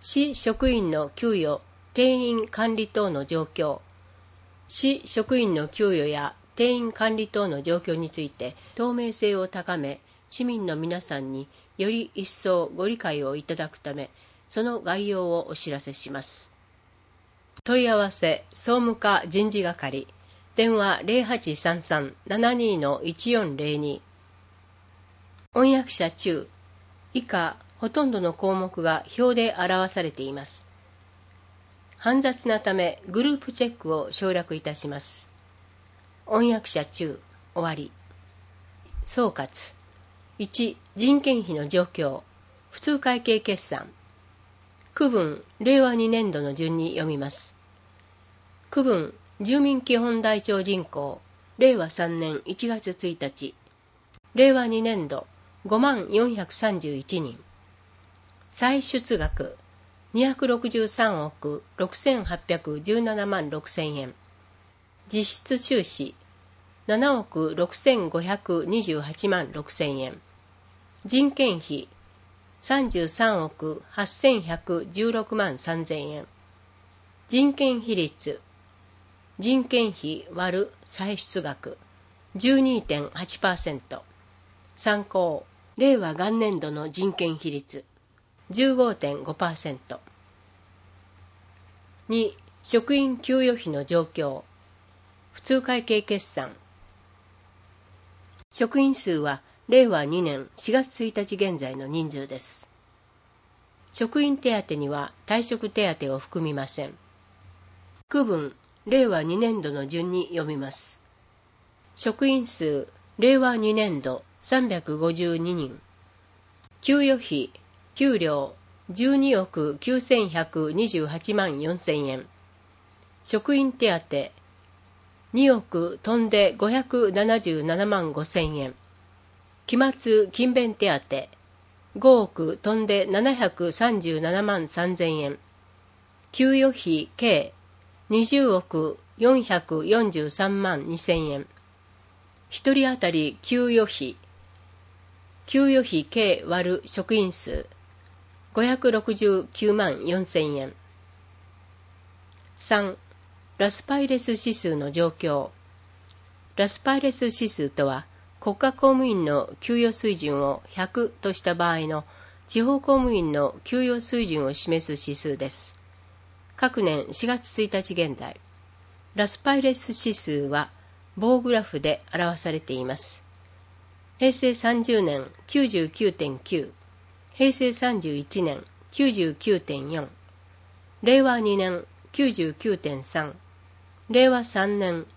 市職員の給与、定員管理等の状況。市職員の給与や定員管理等の状況について透明性を高め、市民の皆さんにより一層ご理解をいただくため、その概要をお知らせします。問い合わせ総務課人事係、電話 0833-72-1402。翻訳者中、以下ほとんどの項目が表で表されています。煩雑なためグループチェックを省略いたします。翻訳者中、終わり。総括。1、人件費の状況。普通会計決算。区分、令和2年度の順に読みます。区分、住民基本台帳人口、令和3年1月1日。令和2年度、5431人。歳出額、263億6817万6000円。実質収支、7億6528万6000円。人件費、33億8116万3000円。人件比率、人件費割る歳出額、12.8%。参考、令和元年度の人件比率、15.5%。2、職員給与費の状況。普通会計決算。職員数は令和2年4月1日現在の人数です。職員手当には退職手当を含みません。区分、令和2年度の順に読みます。職員数、令和2年度352人。給与費、給料、12億9128万4000円。職員手当、2億飛んで577万5000円。期末勤勉手当、5億飛んで737万3000円。給与費計、20億443万2000円。一人当たり給与費計割る職員数、569万4000円。3、ラスパイレス指数の状況。ラスパイレス指数とは、国家公務員の給与水準を100とした場合の地方公務員の給与水準を示す指数です。各年4月1日現在、ラスパイレス指数は棒グラフで表されています。平成30年 99.9、平成31年 99.4、令和2年 99.3、令和3年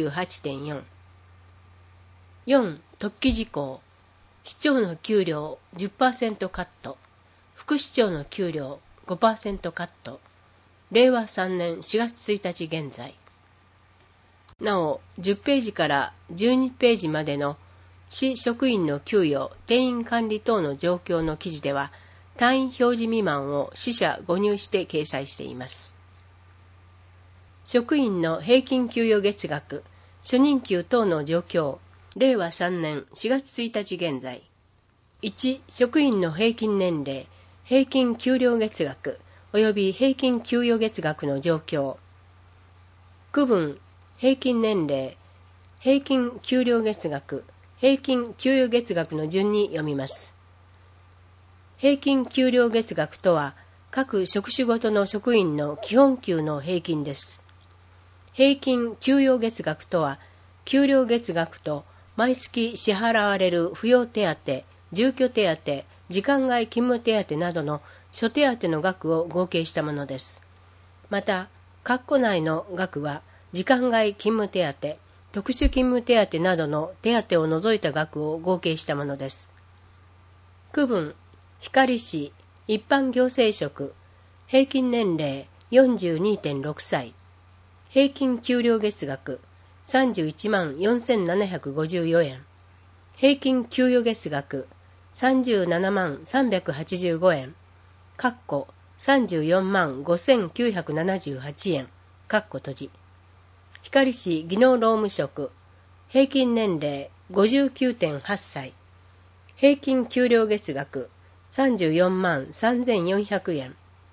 98.4。4、特記事項。市長の給料 10% カット。副市長の給料 5% カット。令和3年4月1日現在。なお、10ページから12ページまでの市職員の給与、定員管理等の状況の記事では、単位表示未満を四捨五入して掲載しています。職員の平均給与月額、初任給等の状況、令和3年4月1日現在。1、職員の平均年齢、平均給料月額、及び平均給与月額の状況。区分、平均年齢、平均給料月額、平均給与月額の順に読みます。平均給料月額とは、各職種ごとの職員の基本給の平均です。平均給与月額とは、給料月額と毎月支払われる扶養手当、住居手当、時間外勤務手当などの諸手当の額を合計したものです。また、括弧内の額は、時間外勤務手当、特殊勤務手当などの手当を除いた額を合計したものです。区分、光市、一般行政職、平均年齢 42.6 歳、平均給料月額31万4754円、平均給与月額37万385円、括弧34万5978円、括弧閉じ。光市技能労務職、平均年齢 59.8 歳、平均給料月額34万3400円、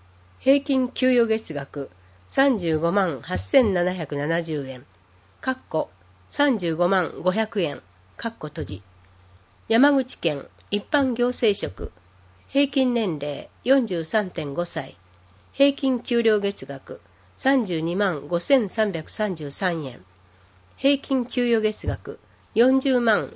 平均給与月額35万8770円、35万500円、閉じ。山口県一般行政職、平均年齢 43.5 歳、平均給料月額32万5333円、平均給与月額40万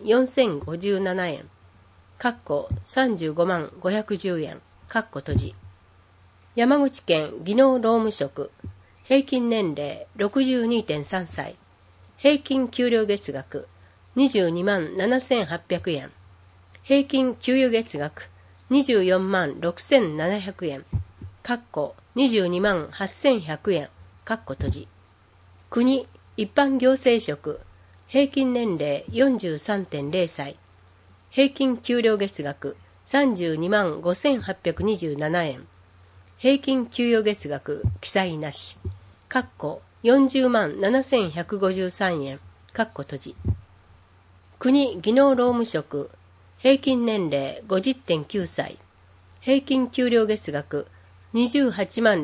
4057円、35万510円、閉じ。山口県技能労務職、平均年齢 62.3 歳、平均給料月額22万7800円、平均給与月額24万6700円、22万8100円、閉じ。国一般行政職、平均年齢 43.0 歳、平均給料月額32万5827円、平均給与月額記載なし、40万7153円、閉じ。国技能労務職、平均年齢 50.9 歳、平均給料月額28万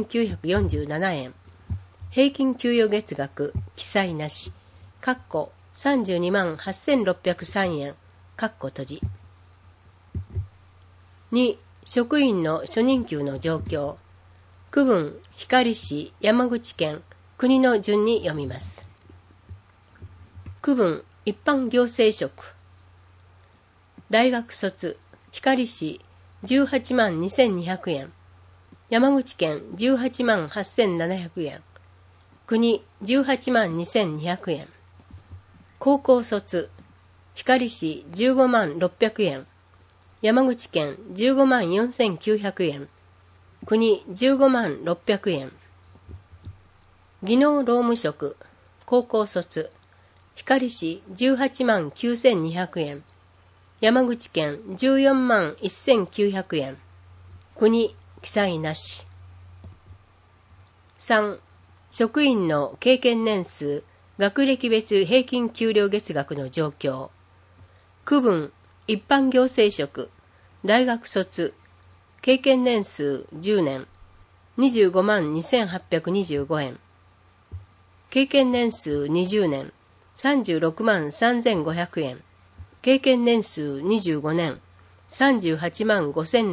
6947円、平均給与月額記載なし、32万8603円、閉じ。2、職員の初任給の状況。区分、光市、山口県、国の順に読みます。区分、一般行政職。大学卒、光市18万2200円、山口県18万8700円、国18万2200円。高校卒、光市15万600円、山口県15万4900円、国15万600円。技能労務職、高校卒、光市18万9200円、山口県14万1900円、国記載なし。3、職員の経験年数、学歴別平均給料月額の状況。区分、一般行政職、大学卒、経験年数10年、25万2825円。経験年数20年、36万3500円。経験年数25年、38万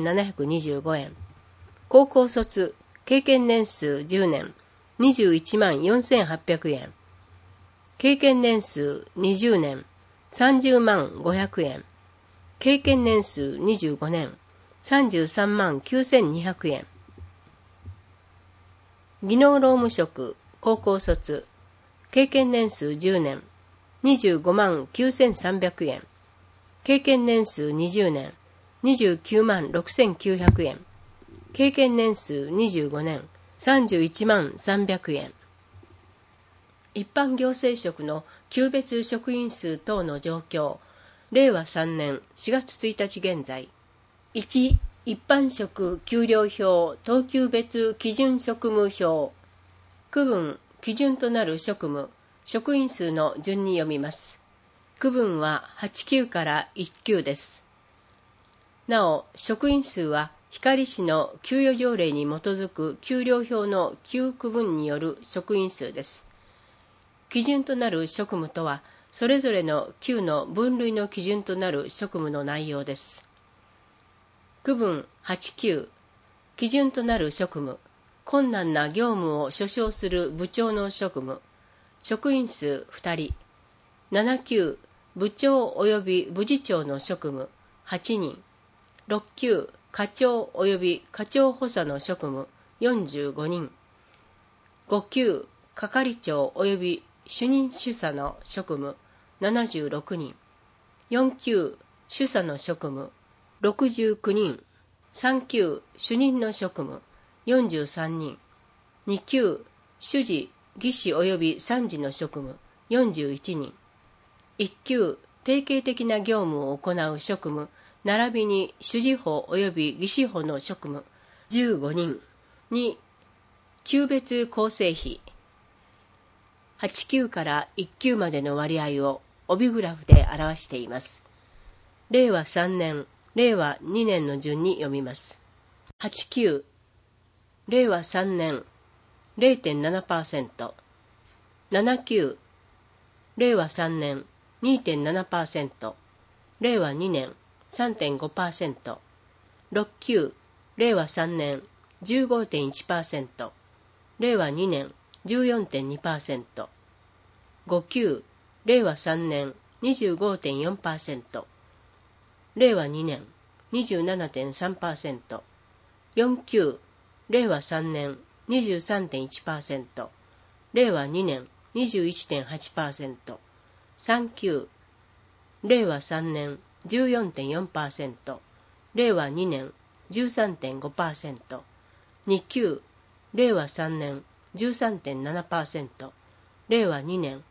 5725円。高校卒、経験年数10年、21万4800円。経験年数20年、30万500円。経験年数25年、33万9200円。技能労務職、高校卒、経験年数10年、25万9300円。経験年数20年、29万6900円。経験年数25年、31万300円。一般行政職の級別職員数等の状況。令和3年4月1日現在。1、一般職給料表等級別基準職務表。区分、基準となる職務、職員数の順に読みます。区分は8級から1級です。なお、職員数は光市の給与条例に基づく給料表の9区分による職員数です。基準となる職務とは、それぞれの級の分類の基準となる職務の内容です。区分8級、基準となる職務、困難な業務を所掌する部長の職務、職員数2人。7級、部長及び部次長の職務8人。6級、課長及び課長補佐の職務45人。5級、係長及び主任主査の職務76人。4級、主査の職務69人。3級、主任の職務43人。2級、主事、技師及び参事の職務41人。1級、定型的な業務を行う職務、並びに主事法及び技師法の職務15人。2、級別構成比。8級から1級までの割合を帯グラフで表しています。令和3年、令和2年の順に読みます。8級、 令和3年 0.7%、79、令和3年 2.7%、令和2年 3.5%、69、令和3年 15.1%、令和2年 14.2%、59、令和3年 25.4%、令和2年 27.3%、49、令和3年 23.1%、令和2年 21.8%、39、令和3年 14.4%、令和2年 13.5%、29、令和3年 13.7%、令和2年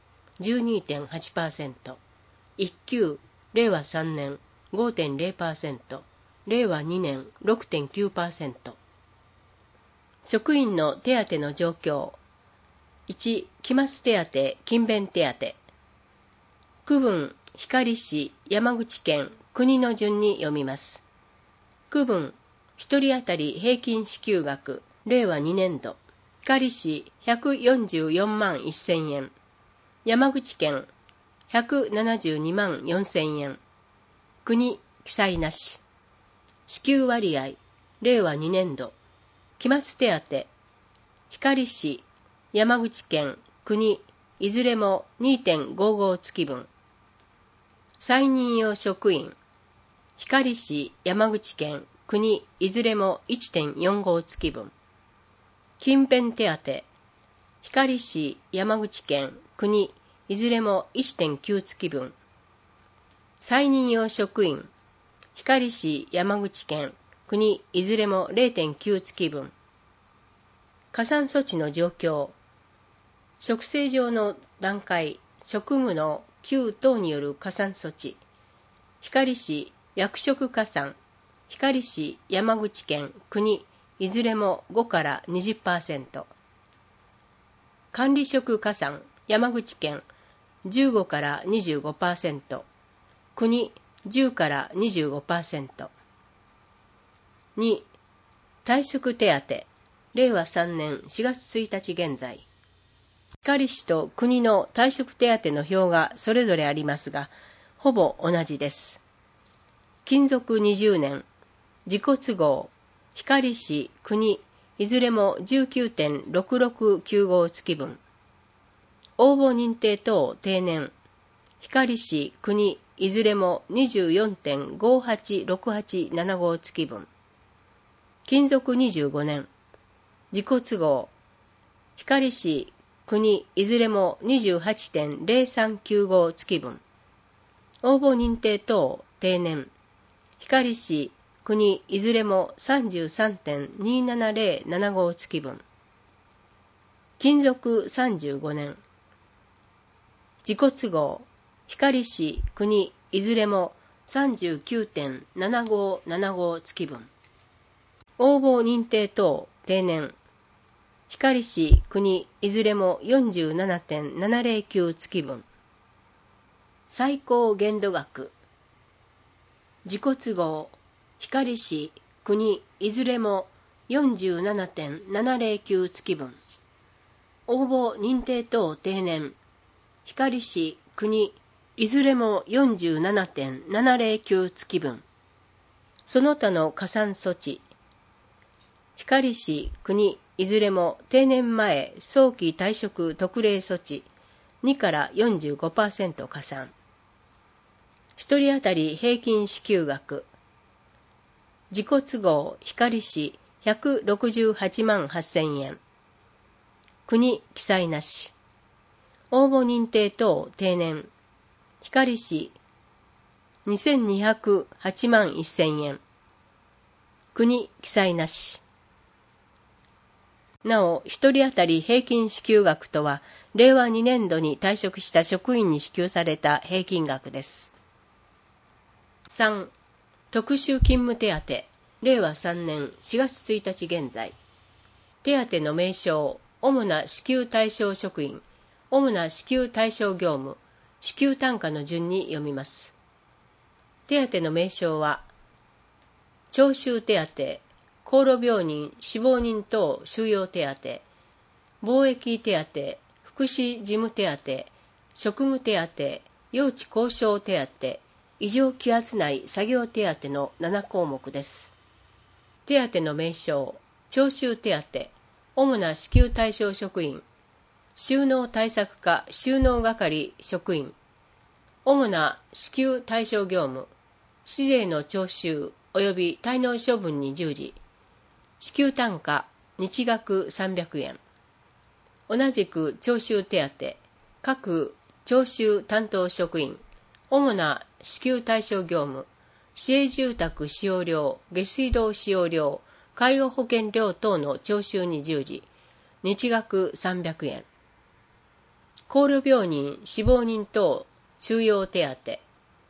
12.8%、19、令和3年 5.0%、令和2年 6.9%。職員の手当の状況。1、期末手当、勤勉手当。区分、光市、山口県、国の順に読みます。区分、1人当たり平均支給額、令和2年度。光市144万1000円。山口県172万4000円。国、記載なし。支給割合、令和2年度。期末手当、光市、山口県、国、いずれも 2.55 月分。再任用職員、光市、山口県、国、いずれも 1.45 月分。勤勉手当、光市、山口県、国、いずれも 1.9 月分。再任用職員、光市、山口県、国、いずれも 0.9 月分。加算措置の状況。職制上の段階、職務の給等による加算措置。光市、役職加算。光市、山口県、国、いずれも5から 20%。管理職加算、山口県、15から25%。国、10から 25%。2、退職手当、令和3年4月1日現在。光市と国の退職手当の表がそれぞれありますが、ほぼ同じです。勤続20年、自己都合、光市、国、いずれも 19.6695 月分。応募認定等定年、光市、国、いずれも 24.586875 月分。勤続25年、自己都合、光市、国、いずれも 28.0395 月分。応募認定等定年、光市、国、いずれも 33.27075 月分。勤続35年、自己都合、光市、国、いずれも 39.7575 月分。応募認定等定年、光市、国、いずれも 47.709 月分。最高限度額、自己都合、光市、国、いずれも 47.709 月分。応募認定等定年、光市、国、いずれも 47.709 月分。その他の加算措置、光市、国、いずれも定年前早期退職特例措置2から 45% 加算。1人当たり平均支給額、自己都合光市168万8000円。国、記載なし。応募認定等定年、光市2208万1000円。国、記載なし。なお、1人当たり平均支給額とは、令和2年度に退職した職員に支給された平均額です。3、特殊勤務手当、令和3年4月1日現在。手当の名称、主な支給対象職員、主な支給対象業務、支給単価の順に読みます。手当の名称は、徴収手当、 厚労病人、死亡人等収容手当、貿易手当、福祉事務手当、職務手当、用地交渉手当、異常気圧内作業手当の7項目です。手当の名称、徴収手当、主な支給対象職員、収納対策課収納係職員、主な支給対象業務、市税の徴収及び滞納処分に従事、支給単価、日額300円。同じく徴収手当、各徴収担当職員、主な支給対象業務、市営住宅使用料、下水道使用料、介護保険料等の徴収に従事、日額300円。高齢病人、死亡人等収容手当、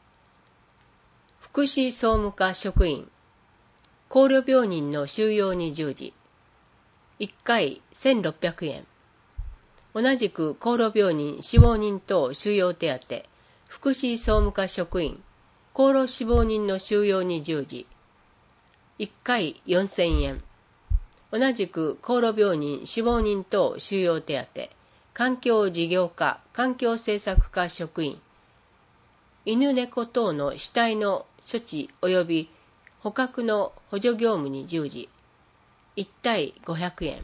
福祉総務課職員、高齢病人の収容に従事、1回1600円。同じく高齢病人、死亡人等収容手当、福祉総務課職員、高齢死亡人の収容に従事、1回4000円。同じく高齢病人、死亡人等収容手当、環境事業課、環境政策課職員、犬猫等の死体の処置及び捕獲の補助業務に従事、1対500円。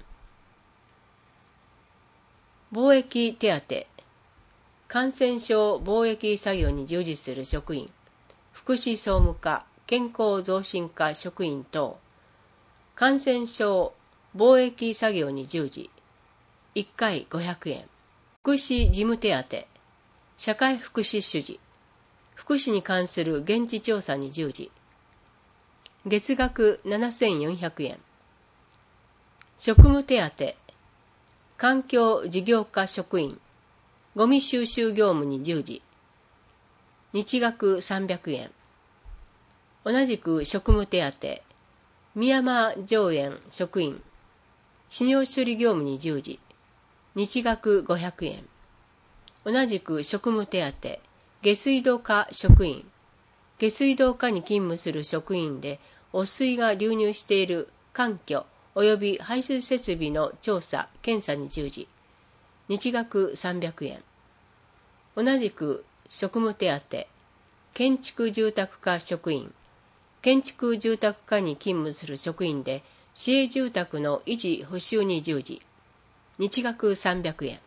貿易手当、感染症貿易作業に従事する職員、福祉総務課、健康増進課職員等、感染症貿易作業に従事、1回500円。福祉事務手当、社会福祉主事、福祉に関する現地調査に従事、月額7400円。職務手当、環境事業課職員、ゴミ収集業務に従事、日額300円。同じく職務手当、宮山上園職員、死尿処理業務に従事、日額500円。同じく職務手当、下水道課職員、下水道課に勤務する職員で汚水が流入している環境及び排水設備の調査・検査に従事、日額300円。同じく職務手当、建築住宅課職員、建築住宅課に勤務する職員で市営住宅の維持補修に従事、日額300円。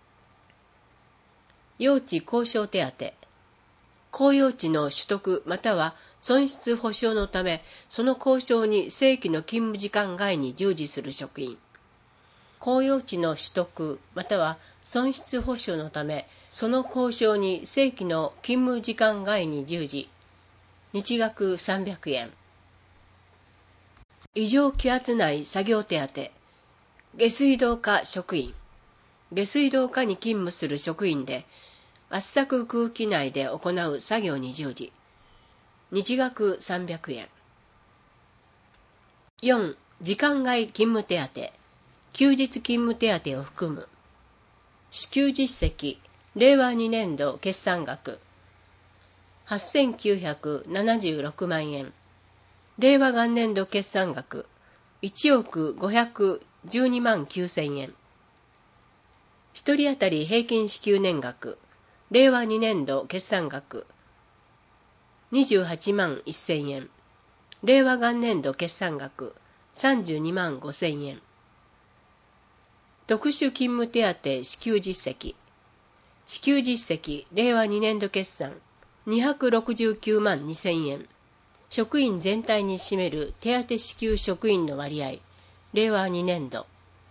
用地交渉手当、公用地の取得または損失保証のため、その交渉に正規の勤務時間外に従事する職員。公用地の取得または損失保証のため、その交渉に正規の勤務時間外に従事、日額300円。異常気圧内作業手当、下水道課職員、下水道課に勤務する職員で、圧搾空気内で行う作業に従事、日額300円。4. 時間外勤務手当、休日勤務手当を含む。支給実績、令和2年度決算額、8976万円。令和元年度決算額、1億512万9000円。一人当たり平均支給年額、令和2年度決算額、28万1000円。令和元年度決算額、32万5000円。特殊勤務手当支給実績、支給実績、令和2年度決算、269万2000円。職員全体に占める手当支給職員の割合、令和2年度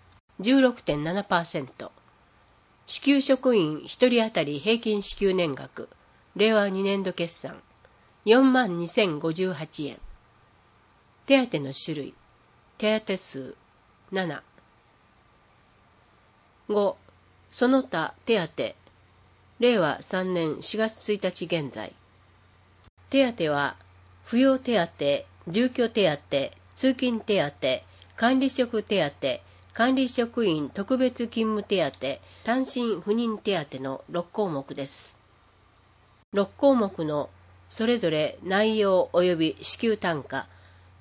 16.7%。支給職員1人当たり平均支給年額、令和2年度決算、4万2058円。手当の種類、手当数、7。5. その他手当、令和3年4月1日現在。手当は、扶養手当、住居手当、通勤手当、管理職手当、管理職員特別勤務手当、単身赴任手当の6項目です。6項目のそれぞれ内容及び支給単価、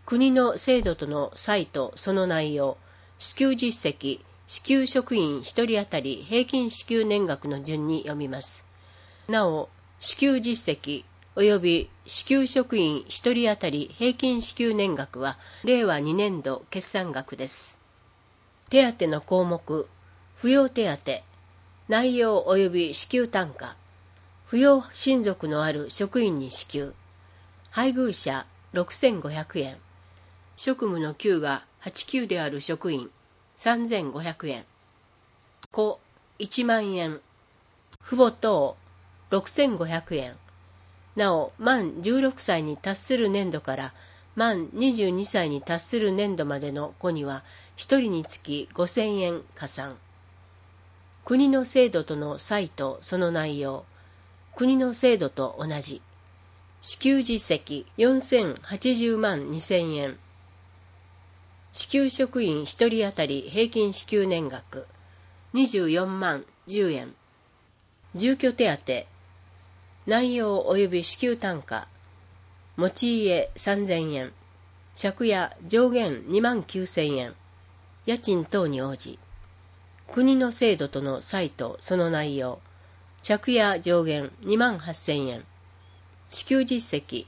国の制度との差異とその内容、支給実績、支給職員1人当たり平均支給年額の順に読みます。なお、支給実績及び支給職員1人当たり平均支給年額は令和2年度決算額です。手当の項目、扶養手当、内容及び支給単価、扶養親族のある職員に支給、配偶者6500円、職務の給が8級である職員3500円、子1万円、父母等6500円。なお、満16歳に達する年度から満22歳に達する年度までの子には1人につき5000円加算。国の制度との差異とその内容、国の制度と同じ。支給実績4080万2000円。支給職員1人当たり平均支給年額24万10円。住居手当、内容及び支給単価、持ち家3000円、借家上限2万9000円、家賃等に応じ、国の制度との差異とその内容、借家上限2万8000円、支給実績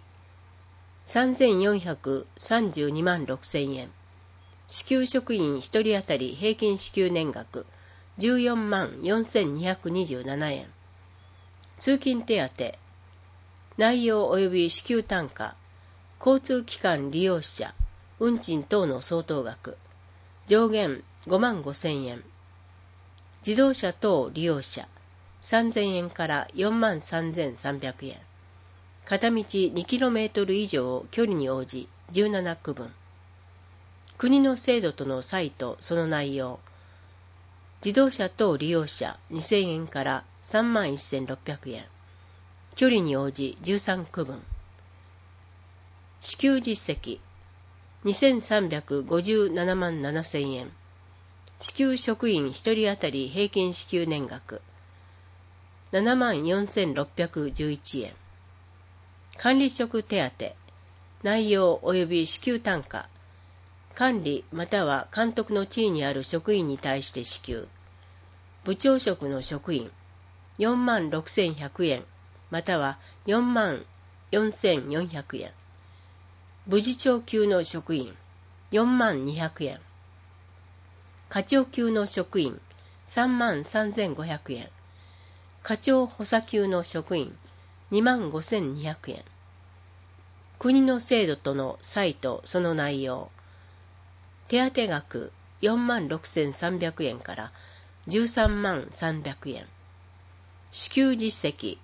3432万6000円、支給職員1人当たり平均支給年額14万4227円、通勤手当、内容及び支給単価、交通機関利用者、運賃等の相当額、上限5万5000円、自動車等利用者、3000円から4万3300円、片道 2km 以上距離に応じ17区分、国の制度との差異とその内容、自動車等利用者2000円から3万1600円、距離に応じ13区分、支給実績2357万7000円、支給職員1人当たり平均支給年額7万4611円、管理職手当、内容及び支給単価、管理または監督の地位にある職員に対して支給、部長職の職員4万6100円または4万4400円、部次長級の職員4万200円、課長級の職員3万3500円、課長補佐級の職員2万5200円。国の制度との差異とその内容、手当額4万6300円から13万300円、支給実績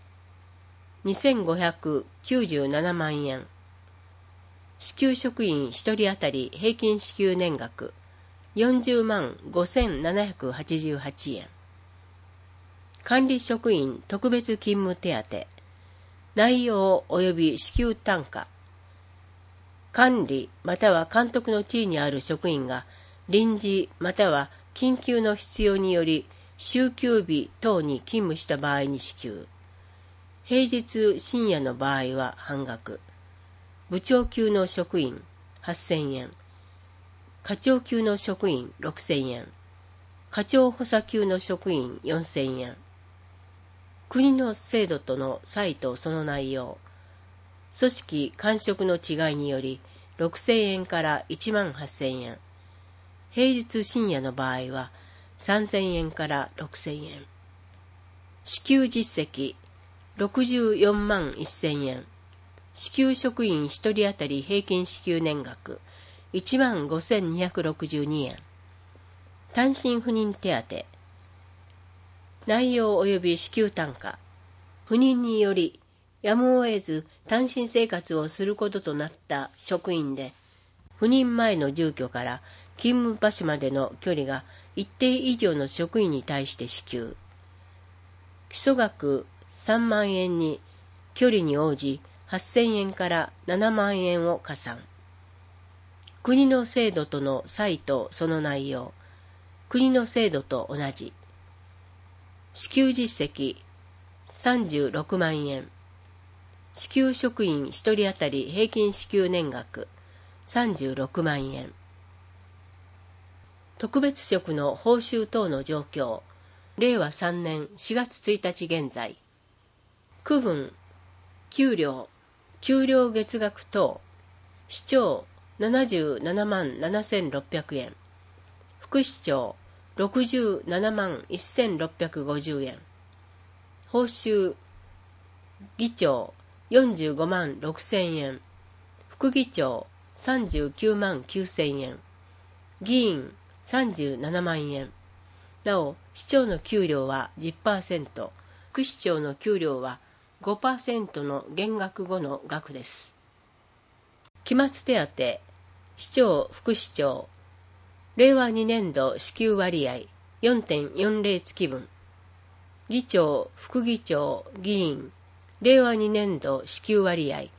2597万円、支給職員1人当たり平均支給年額40万5788円、管理職員特別勤務手当、内容及び支給単価、管理または監督の地位にある職員が臨時または緊急の必要により週休日等に勤務した場合に支給、平日深夜の場合は半額、部長級の職員8000円、課長級の職員6000円、課長補佐級の職員4000円。国の制度との差異とその内容、組織官職の違いにより6000円から1万8000円、平日深夜の場合は3000円から6000円。支給実績64万1000円、支給職員1人当たり平均支給年額1万5262円。単身赴任手当、内容及び支給単価、赴任によりやむを得ず単身生活をすることとなった職員で、赴任前の住居から勤務場所までの距離が一定以上の職員に対して支給。基礎額3万円に距離に応じ8000円から7万円を加算。国の制度との差異とその内容、国の制度と同じ。支給実績36万円、支給職員1人当たり平均支給年額 36万円。特別職の報酬等の状況。令和3年4月1日現在。区分、給料月額等。市長77万7600円。副市長67万1650円。報酬、議長45万6000円。副議長39万9000円。議員37万円。なお、市長の給料は 10%、副市長の給料は 5% の減額後の額です。期末手当、市長、副市長、令和2年度支給割合 4.40 月分。議長、副議長、議員、令和2年度支給割合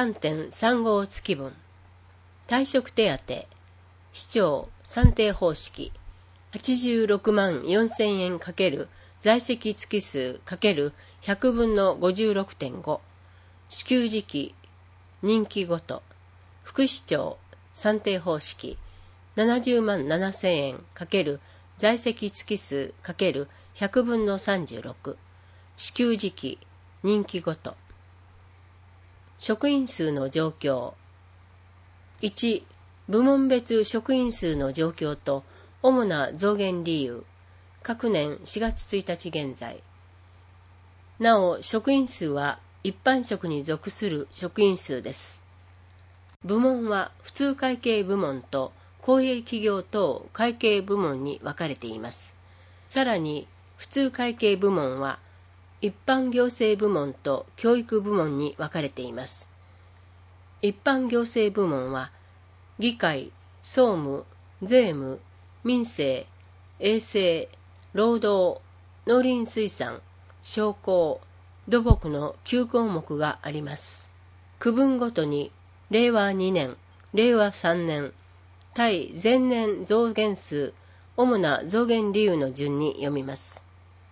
3.35 月分。退職手当、市長、算定方式、86万4000円×在籍月数 ×100 分の 56.5。支給時期、任期ごと。副市長、算定方式、70万7000円×在籍月数 ×100 分の36。支給時期、任期ごと。職員数の状況。1、部門別職員数の状況と主な増減理由。各年4月1日現在。なお、職員数は一般職に属する職員数です。部門は普通会計部門と公営企業等会計部門に分かれています。さらに、普通会計部門は一般行政部門と教育部門に分かれています。一般行政部門は、議会、総務、税務、民政、衛生、労働、農林水産、商工、土木の9項目があります。区分ごとに、令和2年、令和3年、対前年増減数、主な増減理由の順に読みます。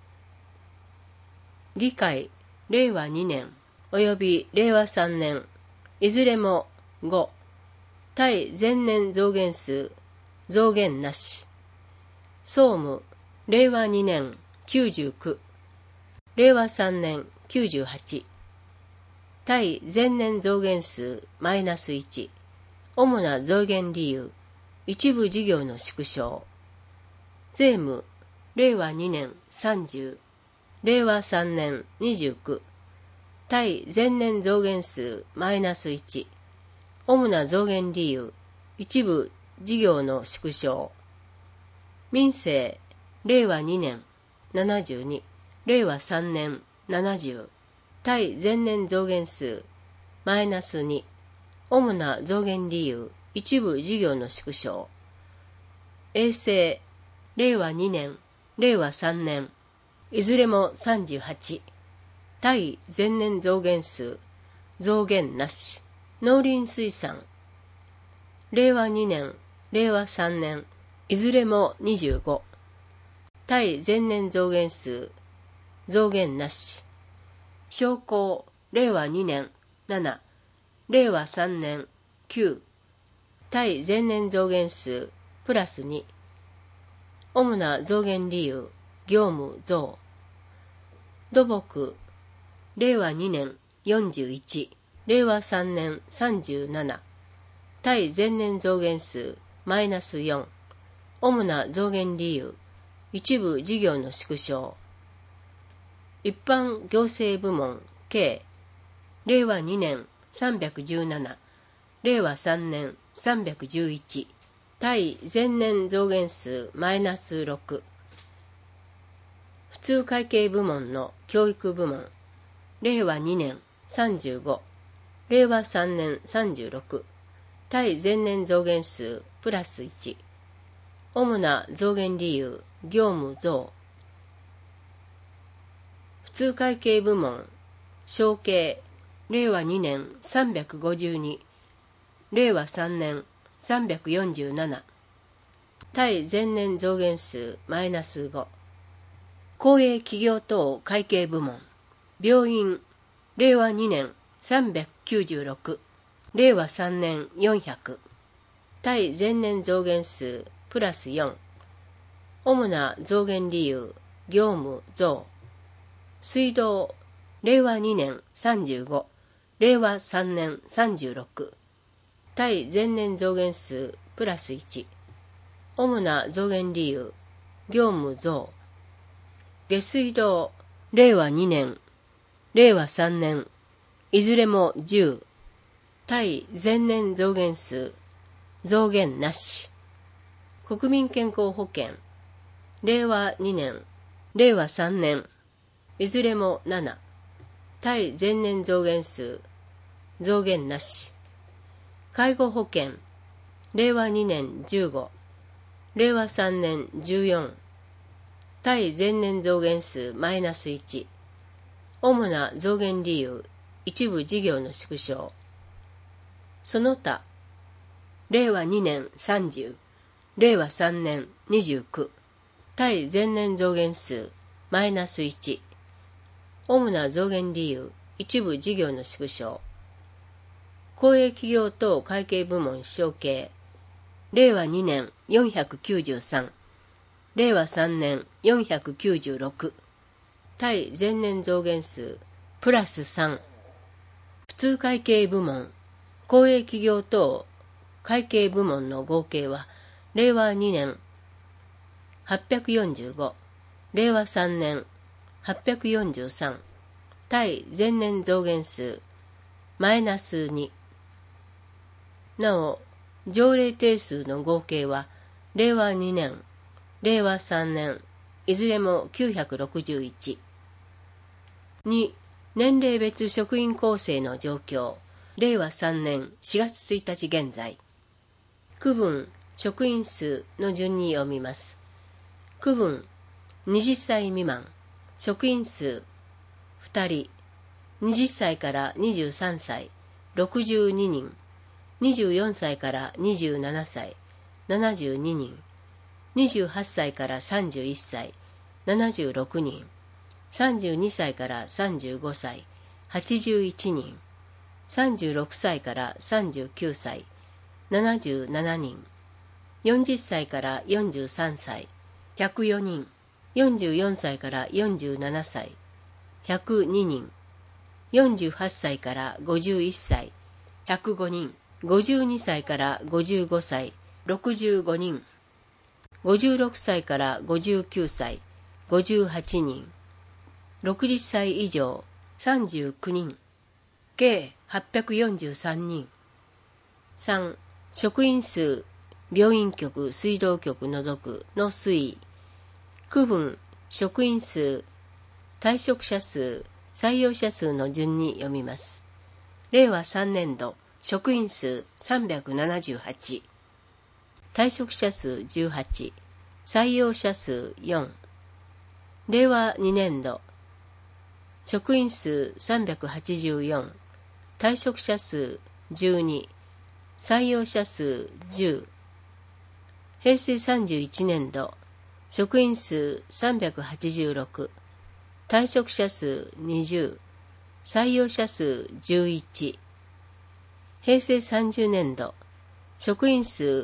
議会、令和2年、および令和3年、いずれも5、対前年増減数、増減なし。総務、令和2年99、令和3年98。対前年増減数マイナス1。主な増減理由、一部事業の縮小。税務、令和2年30、令和3年29。対前年増減数マイナス1。主な増減理由、一部事業の縮小。民政、令和2年72、令和3年70。対前年増減数マイナス2。主な増減理由、一部事業の縮小。衛生、令和2年、令和3年、いずれも38。対前年増減数、増減なし。農林水産、令和2年、令和3年、いずれも25。対前年増減数、増減なし。商工、令和2年7、令和3年9。対前年増減数、プラス2。主な増減理由、業務増。土木、令和2年41、令和3年37。対前年増減数、マイナス4。主な増減理由、一部事業の縮小。一般行政部門計、令和2年317、令和3年311。対前年増減数マイナス6。普通会計部門の教育部門、令和2年35、令和3年36。対前年増減数プラス1。主な増減理由、業務増。普通会計部門、承継、令和2年352、令和3年347。対前年増減数マイナス5。公営企業等会計部門、病院、令和2年396、令和3年400。 対前年増減数プラス4。主な増減理由、業務増。水道、令和2年35、令和3年36。対前年増減数プラス1。主な増減理由、業務増。下水道、令和2年、令和3年、いずれも10。対前年増減数、増減なし。国民健康保険、令和2年、令和3年、いずれも7。対前年増減数、増減なし。介護保険、令和2年15、令和3年14。対前年増減数マイナス1。主な増減理由、一部事業の縮小。その他、令和2年30、令和3年29。対前年増減数マイナス1。主な増減理由、一部事業の縮小。公営企業等会計部門承継。令和2年493。令和3年496。対前年増減数プラス3。普通会計部門、公営企業等会計部門の合計は、令和2年845、令和3年843。対前年増減数マイナス2。なお、条例定数の合計は、令和2年、令和3年、いずれも961。2、年齢別職員構成の状況。令和3年4月1日現在。区分、職員数の順に読みます。区分、20歳未満、職員数、2人。20歳から23歳、62人。24歳から27歳、72人。28歳から31歳、76人。32歳から35歳、81人。36歳から39歳、77人。40歳から43歳、104人。44歳から47歳、102人。48歳から51歳、105人。52歳から55歳、65人。56歳から59歳、58人。60歳以上、39人。計843人。3、職員数、病院局、水道局除くの推移。区分、職員数、退職者数、採用者数の順に読みます。令和3年度、職員数378。退職者数18。採用者数4。令和2年度、職員数384。退職者数12。採用者数10。平成31年度、職員数386。退職者数20。採用者数11。平成30年度、職員数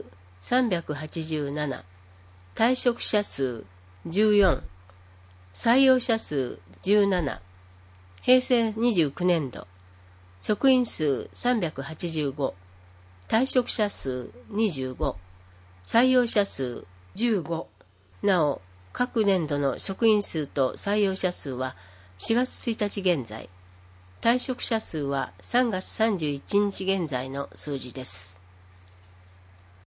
387。退職者数14。採用者数17。平成29年度、職員数385。退職者数25。採用者数15。なお、各年度の職員数と採用者数は4月1日現在。退職者数は3月31日現在の数字です。